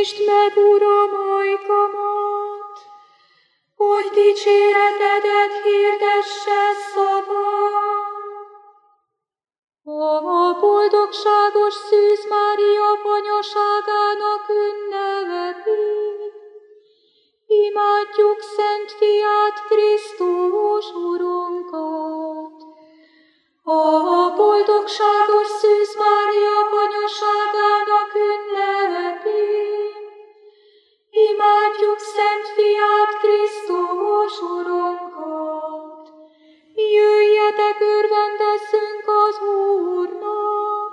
Nyisd meg, Uram, ajkamat, hogy dicséretedet hirdesse szavam. A boldogságos Szűz Mária anyaságának ünnepét, imádjuk Szent Fiát, Krisztus Urunkat. A boldogságos Szűz Mária anyaságának ünnepét, imádjuk Szent Fiát, Krisztus Urunkat. Jöjjetek, örvendezzünk az Úrnak,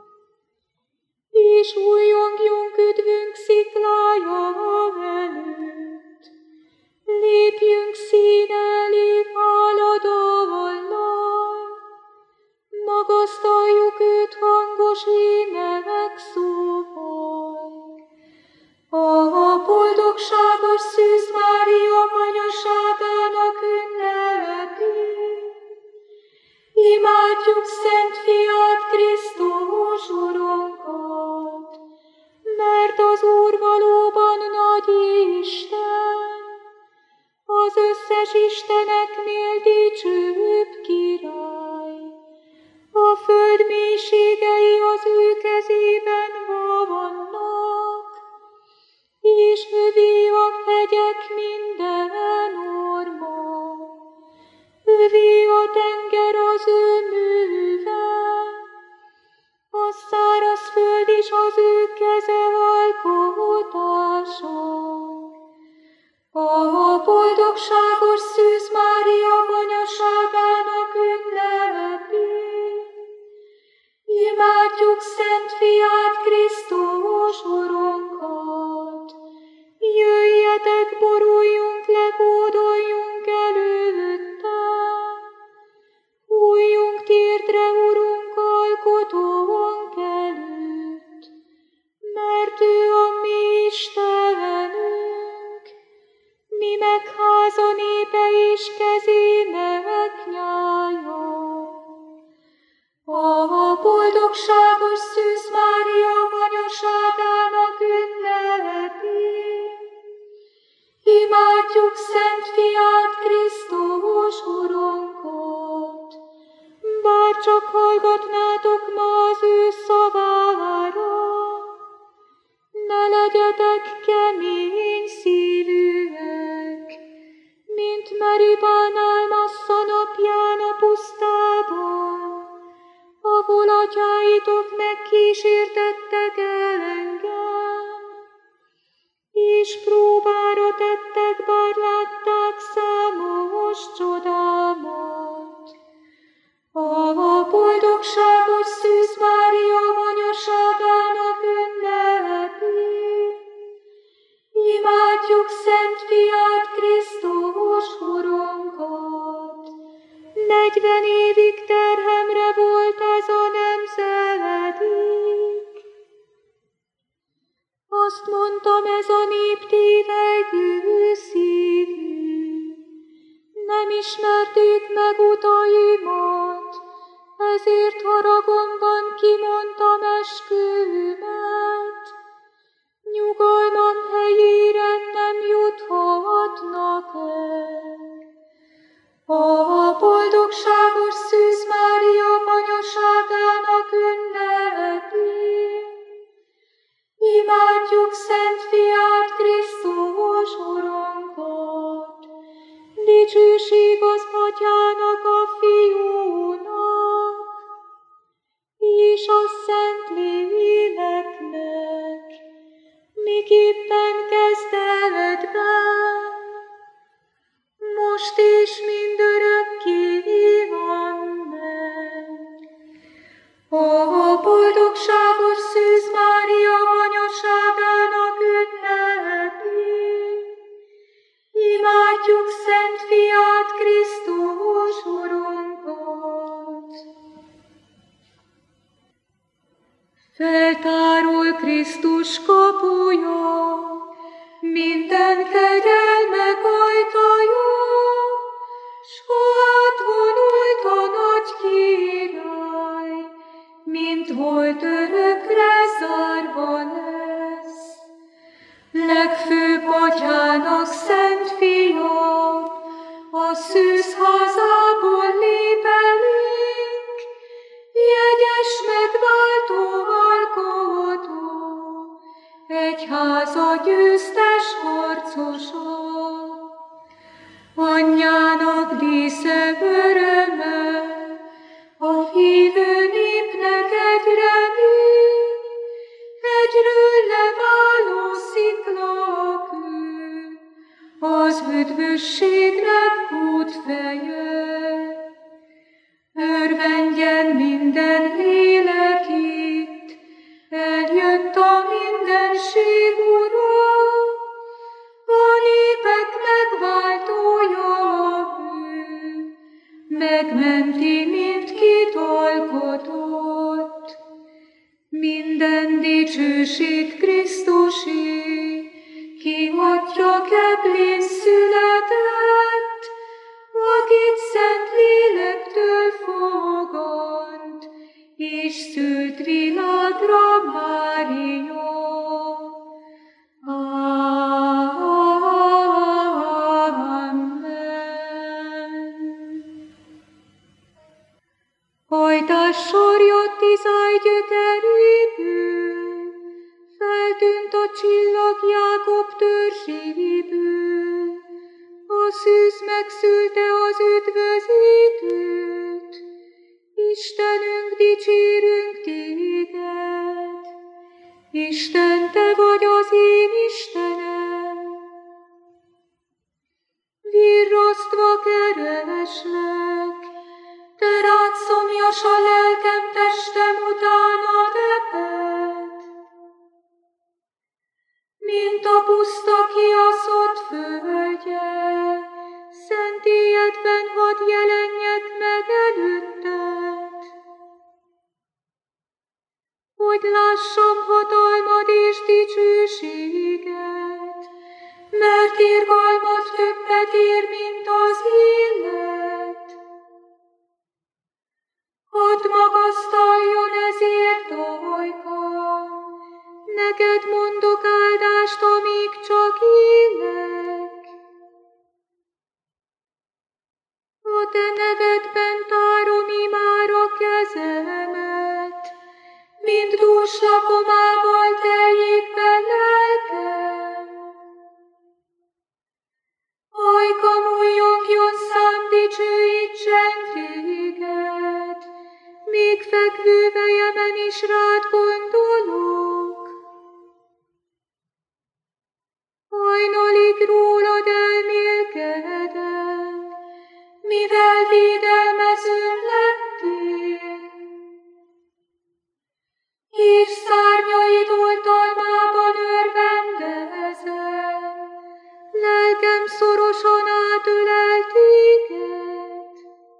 és újjongjunk üdvünk sziklája előtt. Lépjünk színe elé háladallal, magasztaljuk őt hangos ének szóval. A boldogságos Szűz Mária anyaságának ünnepét, imádjuk Szent Fiát, Krisztus Urunkat, mert az Úr valóban nagy Isten, az összes isteneknél dicsőbb király. A föld mélységei az ő kezében vannak, és övé a hegyek minden orma. Övé a tenger az ő műve, a száraz föld is az ő keze alkotása. A boldogságos Szűz Mária anyaságának ünnepét, imádjuk Szent Fiát, Krisztus Urunkat. Jöjjetek, boruljunk le, hódoljunk előtte, hújjunk térdre, Urunk, alkotónk előtt, mert ő a mi Istenünk, mi meg háza népe és kezének nyája. A boldogságos Szűz Mária anyaságának ünnepét, imádjuk Szent Fiát, Krisztus Urunkat. Bárcsak hallgatnátok ma az ő szavára, ne legyetek kemény szívűek, mint Meribánál Massza napján a pusztában, ahol atyáitok megkísértettek engem, és próbára tettek, bár látták számos csodámat. A boldogságos Szűz Mária anyaságának ünnepét, imádjuk Szent Fiát, Krisztus Urunkat. 40 évig terhemre volt ez a nemzedék. Azt mondtam, ez a nép tévegő szívű, nem ismerték meg utaimat, ezért haragomban kimondtam esküvőmet. Nyugalmam helyére nem juthatnak el. A boldogságos Szűz Mária anyaságának ünnepét, imádjuk Szent Fiát, Krisztus Urunkat. Dicsőség az Atyának, a Fiúnak, és a Szent Léleknek, miképpen kezdetben, most és mindörökké. Amen. A boldogságos Szűz Mária anyaságának ünnepét, imádjuk Szent Fiát, Krisztus Urunkat. Feltárul Krisztus kapuja, minden kegyelmek ajtaja, s átvonult a nagy király, mint volt örökre zárva lesz. egyháza győztes harcosa. Anyjának dísze öröme, a hívő népnek egy remény, egyről leváló sziklakő, az üdvösségnek útfeje. Örvendjen minden lélek itt, eljött a mindenség Ura, a népek megváltója ő, megmenti mindkit alkotott. Minden dicsőség Krisztusé, ki Atya keblén született, akit Szent Lélektől fogant, és szült világra Mária. Hajtással jött Izáj gyökeréből, feltűnt a csillag Jákob törzséből. A szűz megszülte az üdvözítőt, Istenünk, dicsérünk téged. Isten, te vagy az én Istenem, virrasztva kereslek, te rád szomjas a lelkem, testem utána teped. Mint a puszta kiaszott földje, szentélyedben hadd jelenjek meg előtted, hogy lássam hatalmad és dicsőséged, mert irgalmad többet ér, mint az élet. Hadd magasztaljon ezért ajkam, neked mondok áldást, amíg csak élek. A te nevedben tárom imára kezemet, mint dús lakomával teljék be lelkem. Ajkam újjongjon szám, dicsőítsen téged, még fekvő fejemen is rád gondolok. Hajnalig rólad elmélkedek, mivel védelmezőm lettél, és szárnyaid oltalmában örvendezem, lelkem szorosan átölel téged,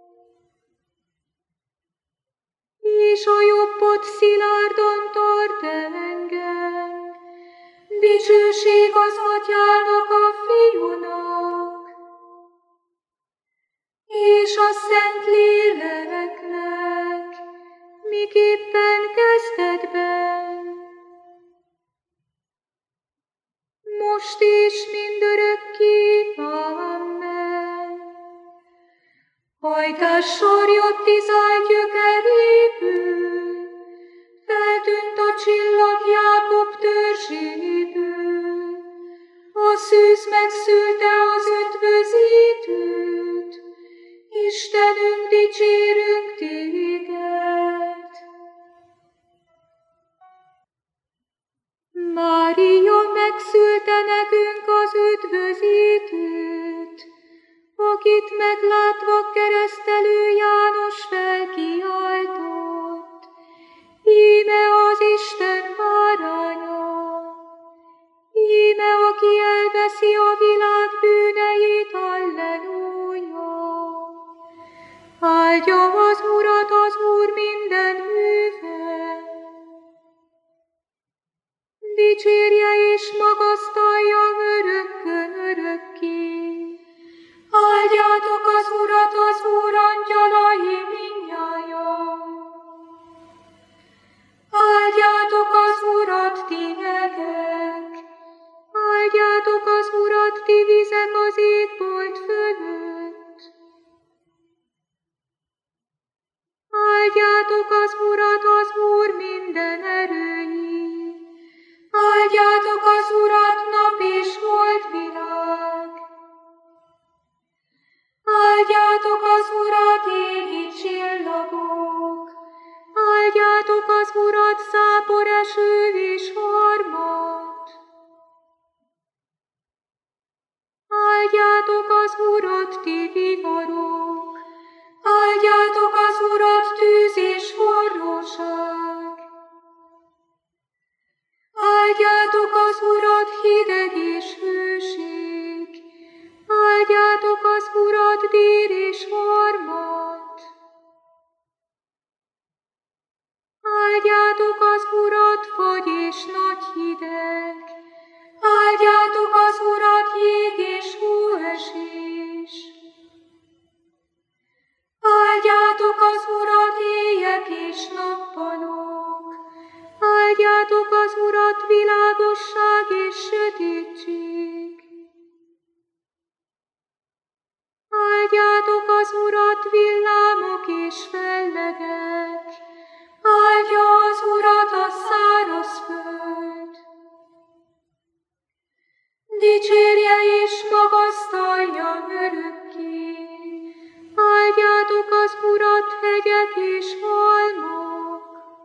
és a jobbod szilárdan tart engem. Dicsőség az Atyának, a Fiúnak, és a Szent Léleknek, miképpen kezdetben, most és mindörökké. Amen. Hajtással jött Izáj gyökeréből, feltűnt a csillag Jákob törzséből. A szűz megszülte az üdvözítőt, Istenünk, dicsérünk téged. Mária megszülte nekünk az üdvözítőt, akit meglátva keresztelő János felkiáltott. Íme az Isten báránya, íme aki elveszi a világ bűneit, halleluja. Áldjam az Urat, az Úr minden műve, dicsérje és magasztalja örökkön örökké. Áldjátok az Urat, az Úr angyalai mindnyájan. Áldjátok az Urat, ti negek, áldjátok az Urat, ti vizek az égbolt fölött. Áldjátok az Urat, az Úr minden erői, áldjátok az Áldjátok az Urat, záporeső és harmat. Áldjátok az Urat, ti viharok. Áldjátok az Urat, tűz és forróság. Áldjátok az Urat, hideg és hőség. Áldjátok az Urat, dél és harmat. Áldjátok az Urat, fagy és nagy hideg. Áldjátok az Urat, jég és hóesés. Áldjátok az Urat, éjek és nappalok. Áldjátok az Urat, világosság és sötétség. Áldjátok az Urat, villámok és fellegek. Áldja az Urat a száraz föld. Dicsérje és magasztalja örökké. Áldjátok az Urat, hegyek és halmok.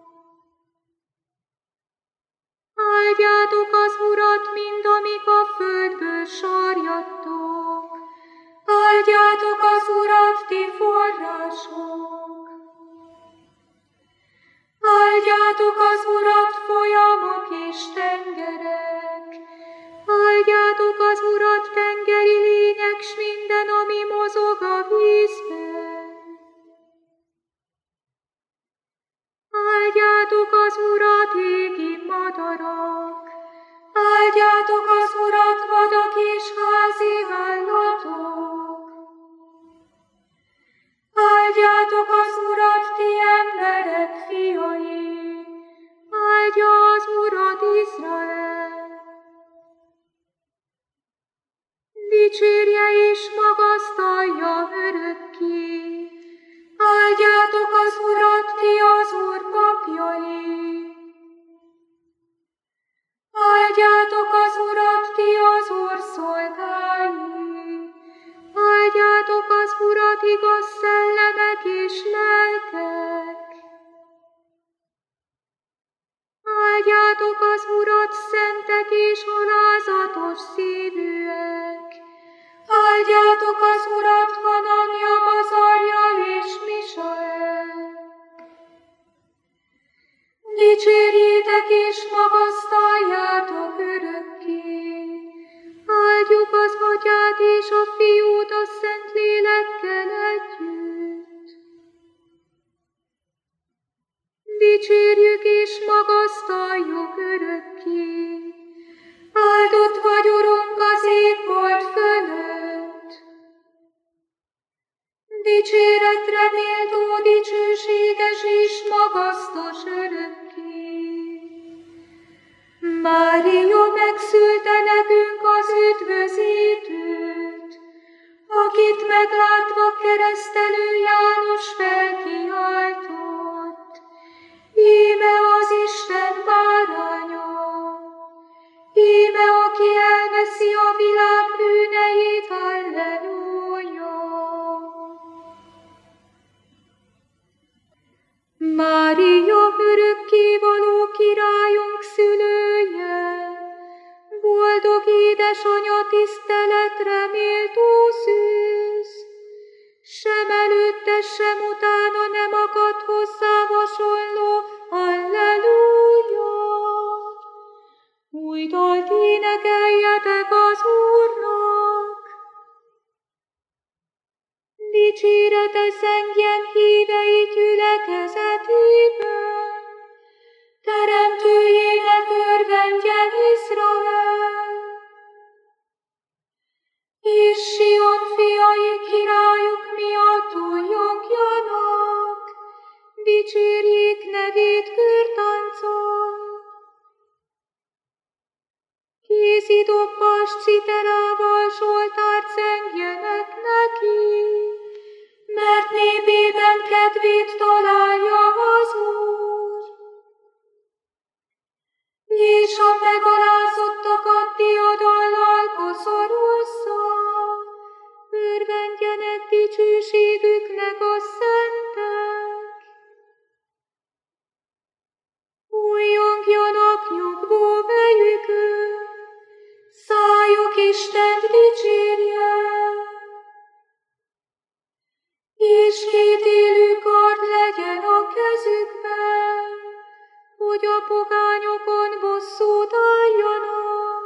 Áldjátok az Urat, mind amik a földből sarjadtok. Áldjátok az Urat, ti források. Áldjátok az Urat, folyamok és tengerek. Áldjátok az Urat, tengeri lények, s minden, ami mozog a vízben. Áldjátok az Urat, égi madarak. Áldjátok az Urat, vadak és házi állatok. Áldjátok az Urat, ti emberek fiai. Áldja az Urat, Izrael. Dicsérje és magasztalja örökké. Áldjátok az Urat, ti az Úr papjai. Áldjátok az Urat, ti az Úr szolgái. Áldjátok az Urat, igaz szellemek és lelkek. Áldjátok az Urat, szentek és alázatos szívűek. Áldjátok az Urat, Hananja, Azarja és Misael. Dicsérjétek és magasztaljátok örökké. Áldjuk az Atyát és a Fiút a Szentlélekkel együtt. Dicsérjük és magasztaljuk örökké. Áldott vagy, Urunk, az égbolt fölött. Dicséretre méltó, dicsőséges és magasztos örökké. Mária megszülte nekünk az üdvözítőt, akit meglátva keresztelő János felkiáltott. Íme az Isten báránya, íme aki elveszi a világ bűneit, halleluja. Mária örökkévaló királyunk szülője, boldog édesanya, tiszteletre méltó szűz, sem előtte, sem utána nem akadt hozzá hasonló, halleluja. Új dalt énekeljetek az Úrnak, dicsérete zengjen hívei gyülekezetében, teremtőjének örvendjen Izrael. És Sion fiai királyuk miatt újjongjanak, dicsérjék nevét körtánccal. Kézidobbas citerával zsoltárt zengjenek neki, mert népében kedvét találja az Úr. És a megalázottakat diadallal koszorúzza, örvendjenek dicsőségüknek a szentek. pogányokon bosszút álljanak,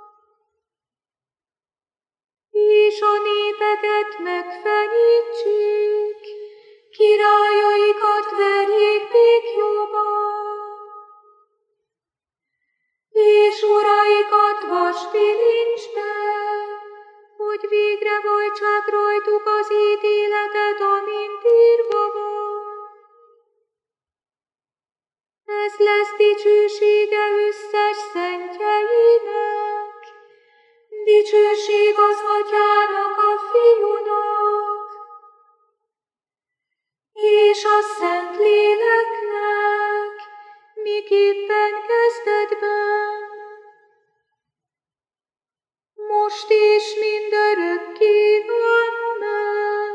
és a népeket megfenyítsék, királyaikat verjék békjóba, és uraikat vasbilincsbe, hogy végrehajtsák rajtuk az ítéletet, amint írva van. Ez lesz dicsősége összes szentjeinek, dicsőség az Atyának, a Fiúnak, és a Szentléleknek, miképpen kezdetben, most és mindörökké. Amen.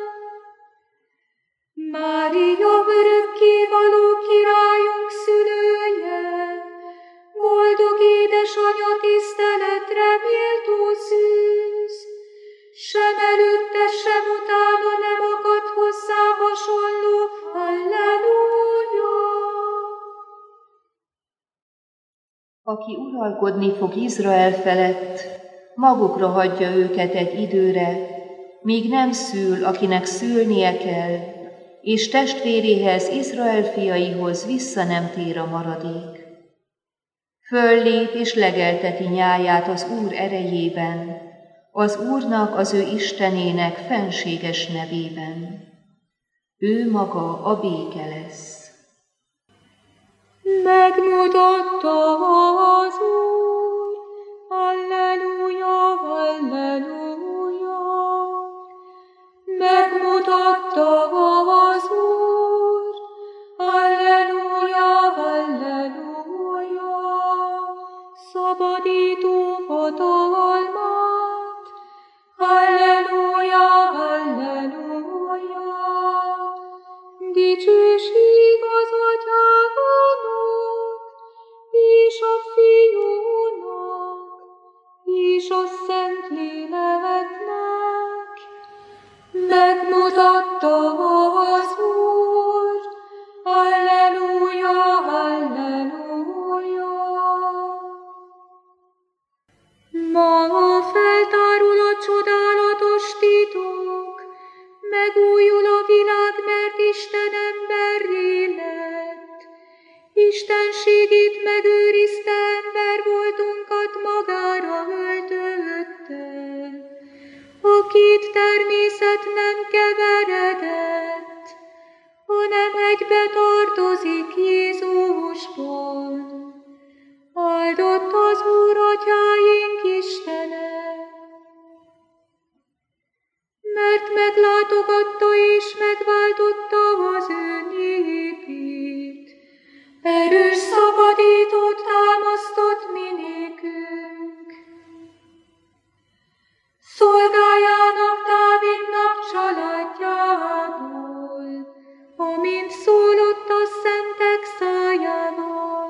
Mária, örökkévaló királyunk szülője, boldog édesanya, tiszteletre méltó szűz, sem előtte, sem utána nem akadt hozzá hasonló. Halleluja! Aki uralkodni fog Izrael felett, magukra hagyja őket egy időre, míg nem szül, akinek szülnie kell, és testvéréhez, Izrael fiaihoz vissza nem tér a maradék. Föllép és legelteti nyáját az Úr erejében, az Úrnak, az ő Istenének fenséges nevében. Ő maga a béke lesz. Megmutatta az Úr, halleluja, halleluja. Megmutatta az Úr, halleluja, halleluja. Szabadító hatalmát, halleluja, halleluja. Dicsőség az Atyának, és a Fiúnak, és a Szentléleknek. Megmutatta az Úr, halleluja, halleluja. Ma feltárul a csodálatos titok, megújul a világ, mert Isten emberré lett. Istenségét megőrizte, ember voltunkat magára öltötte. A két természet nem keveredett, hanem egybe tartozik Jézusban. Áldott az Úr, Atyáink Istene, mert meglátogatta és megváltotta az ő népét. Erős szabadítót támasztott minékünk. Szolgájának, Dávidnak családjából, amint szólott a szentek szájával.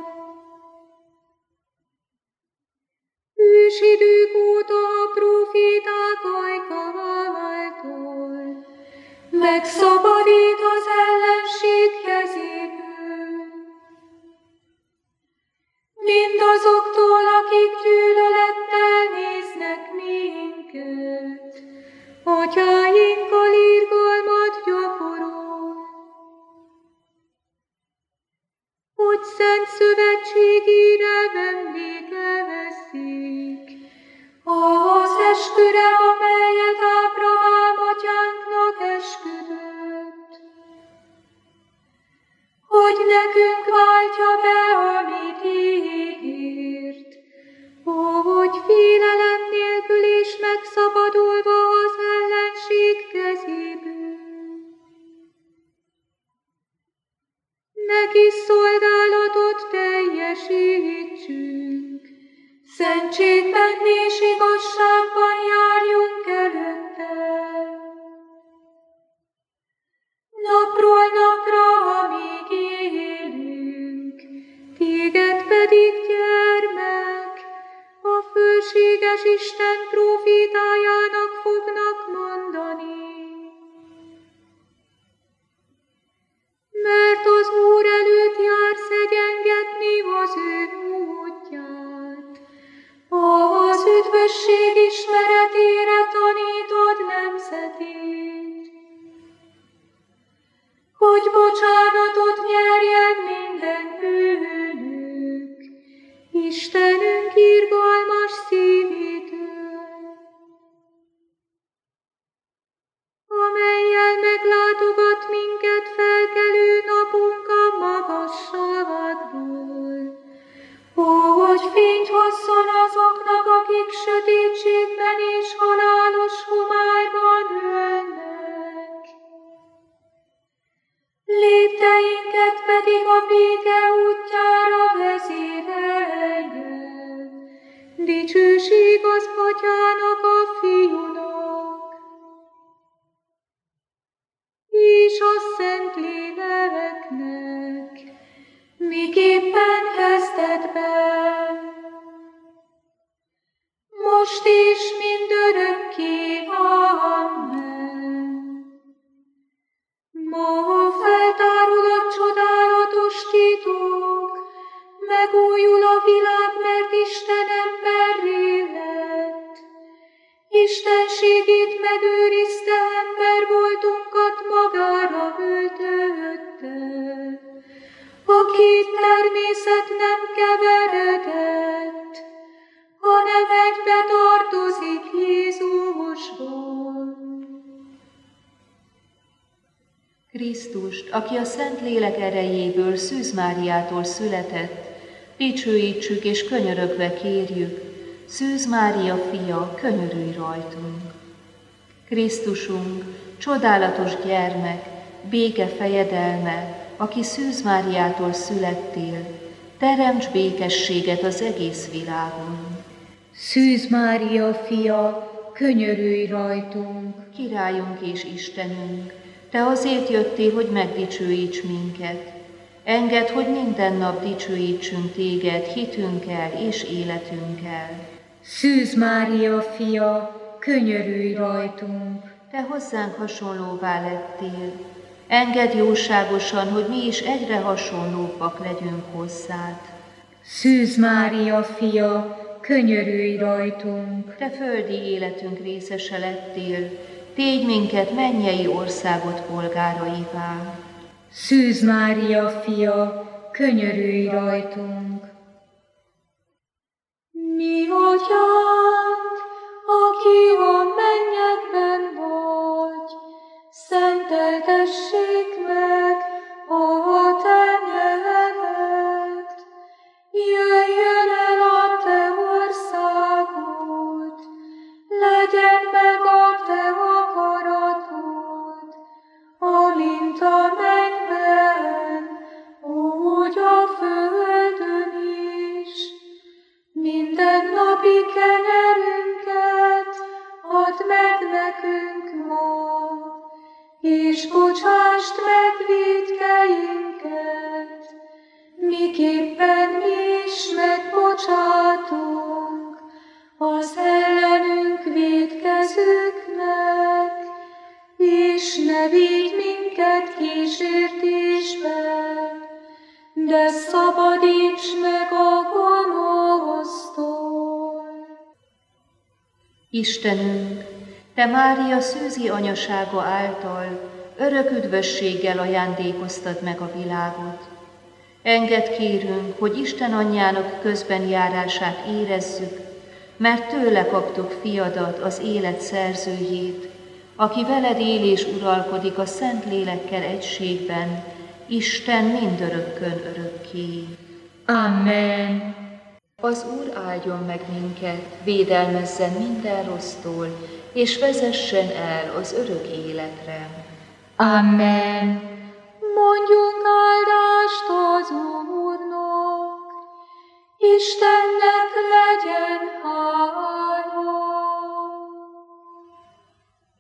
Ősidők óta a próféták ajka által megszabadít az ellenség kezéből. Mindazoktól, akik gyűlölettel néznek minket, atyáinkkal irgalmat gyakorol. Hogy szent szövetségére emlékezzék, az esküre, amelyet Ábrahám atyánknak esküdött, hogy nekünk váltja be, amit ígért, hogy félelem nélkül és megszabadulva az ellenség kezéből. Neki szolgálatot teljesítsünk, szentségben és igazságban járjunk előtte. Napról napra, amíg élünk, téged pedig, gyermek, a fölséges Isten prófétájának fognak mondani. Mert az Úr előtt jársz egyengetni az igazság ismeretére tanítod nemzetét, hogy bocsánatot nyerjen minden bűnük, Istenünk irgalmas szívétől, amellyel meglátogat minket felkelő napunk a magasságból, hogy fényt hozzon azoknak, akik sötétségben és halálos homályban ülnek. Lépteinket pedig a béke útjára vezérelje. Dicsőség az Atyának, a Fiúnak, és a Szentléleknek, miképpen kezdetben, most is mindörökké. Amen. Ma feltárul a csodálatos titok, megújul a világ, mert Isten emberré lett. Istenségét megőrizte, ember voltunkat magára öltötte. A két természet nem keveredett, hanem egybe tartozik Jézusban. Krisztust, aki a Szentlélek erejéből Szűz Máriától született, dicsőítsük és könyörögve kérjük, Szűz Mária fia, könyörülj rajtunk. Krisztusunk, csodálatos gyermek, béke fejedelme, aki Szűz Máriától születtél, teremts békességet az egész világon. Szűz Mária fia, könyörülj rajtunk. Királyunk és Istenünk, te azért jöttél, hogy megdicsőíts minket. Engedd, hogy minden nap dicsőítsünk téged hitünkkel és életünkkel. Szűz Mária fia, könyörülj rajtunk. Te hozzánk hasonlóvá lettél. Engedd jóságosan, hogy mi is egyre hasonlóbbak legyünk hozzád. Szűz Mária fia, könyörülj rajtunk. Te földi életünk részese lettél, tégy minket mennyei országot polgáraivá. Szűz Mária fia, könyörülj rajtunk. Mi Atyánk, aki a mennyekben vagy, szenteltessék meg a te neved. Jöjjön el a te országod, legyen meg a te akaratod, amint a mennyben, úgy a földön is. Mindennapi kenyerünket add meg nekünk ma, és bocsásd meg vétkeinket, miképpen mi is megbocsátunk az ellenünk vétkezőknek, és ne vigy minket kísértésbe, de szabadíts meg a gonosztól. Istenünk, te Mária szűzi anyasága által örök üdvösséggel ajándékoztad meg a világot. Engedd kérünk, hogy Isten anyjának közbenjárását érezzük, mert tőle kaptuk fiadat, az élet szerzőjét, aki veled él és uralkodik a Szentlélekkel egységben, Isten mindörökkön örökké. Amen. Az Úr áldjon meg minket, védelmezzen minden rossztól, és vezessen el az örök életre. Amen. Mondjunk áldást